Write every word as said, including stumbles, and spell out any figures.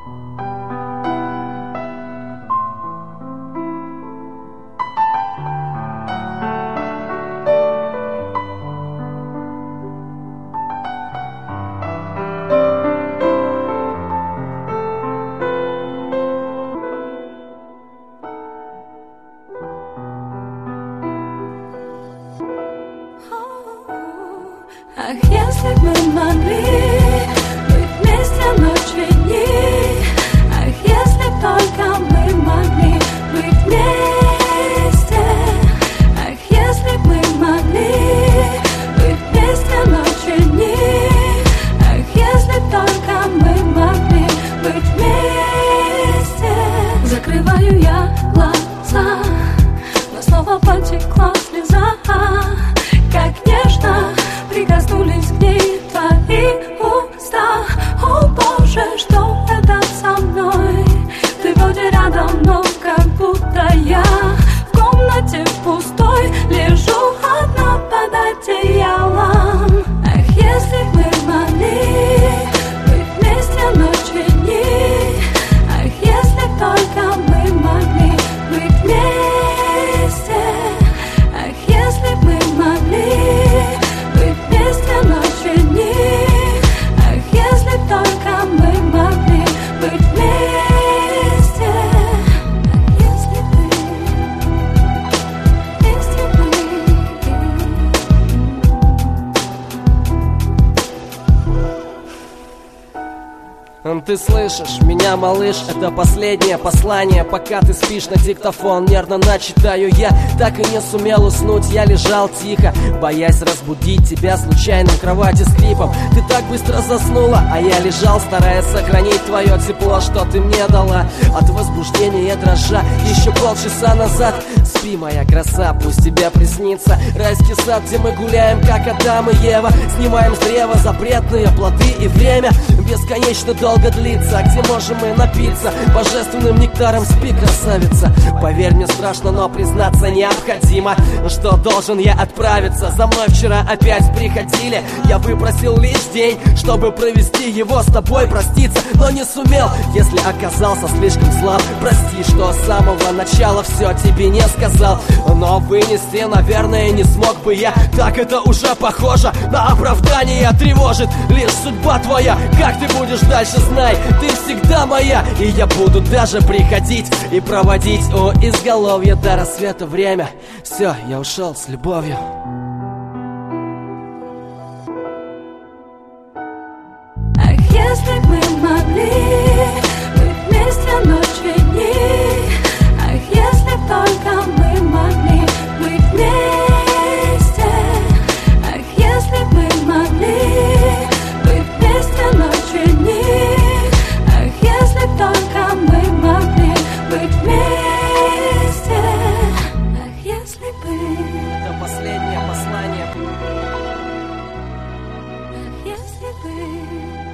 Ах, если бы мы могли быть вместе ночи и дни, ах, если б только мы могли быть вместе, ах, если бы мы могли быть вместе ночи и дни, ах, если б только мы могли быть вместе. Закрываю я глаза, но снова потекла слеза, как нежно прикоснулись к ней твои уста. О Боже, что это со мной? Ты вроде рядом, но как будто я в комнате пустой лежу одна под одеялом. Ах, если бы мы могли быть вместе ночи и дни, ах, если б только мы могли быть вместе, ах, если бы мы могли вместе ночи и дни, ах, если б только мы могли быть вместе, ах, если бы, если бы. Ты слышишь меня, малыш, это последнее послание. Пока ты спишь, на диктофон нервно начитаю я. Так и не сумел уснуть, я лежал тихо, боясь разбудить тебя случайным кровати скрипом. Ты так быстро заснула, а я лежал, стараясь сохранить твое тепло, что ты мне дала. От возбуждения дрожа еще полчаса назад. Спи, моя краса, пусть тебе приснится райский сад, где мы гуляем, как Адам и Ева. Снимаем с древа запретные плоды, и время бесконечно долго длится, где можем мы напиться божественным нектаром. Спи, красавица. Поверь, мне страшно, но признаться необходимо, что должен я отправиться. За мной вчера опять приходили, я выпросил лишь день, чтобы провести его с тобой, проститься, но не сумел, если оказался слишком слаб. Прости, что с самого начала все тебе не сказал, но вынести, наверное, не смог бы я. Так это уже похоже на оправдание, тревожит лишь судьба твоя. Как ты будешь дальше, знай, ты всегда моя, и я буду даже приходить и проводить у изголовья до рассвета время. Все, я ушел с любовью. Ах, если бы мы могли быть вместе ночи и дни, ах, если б только мы могли быть вместе, ах, если бы мы могли быть вместе ночи и дни, ах, если б только мы могли быть вместе, ах, если бы. Это последнее послание. Ах, если бы.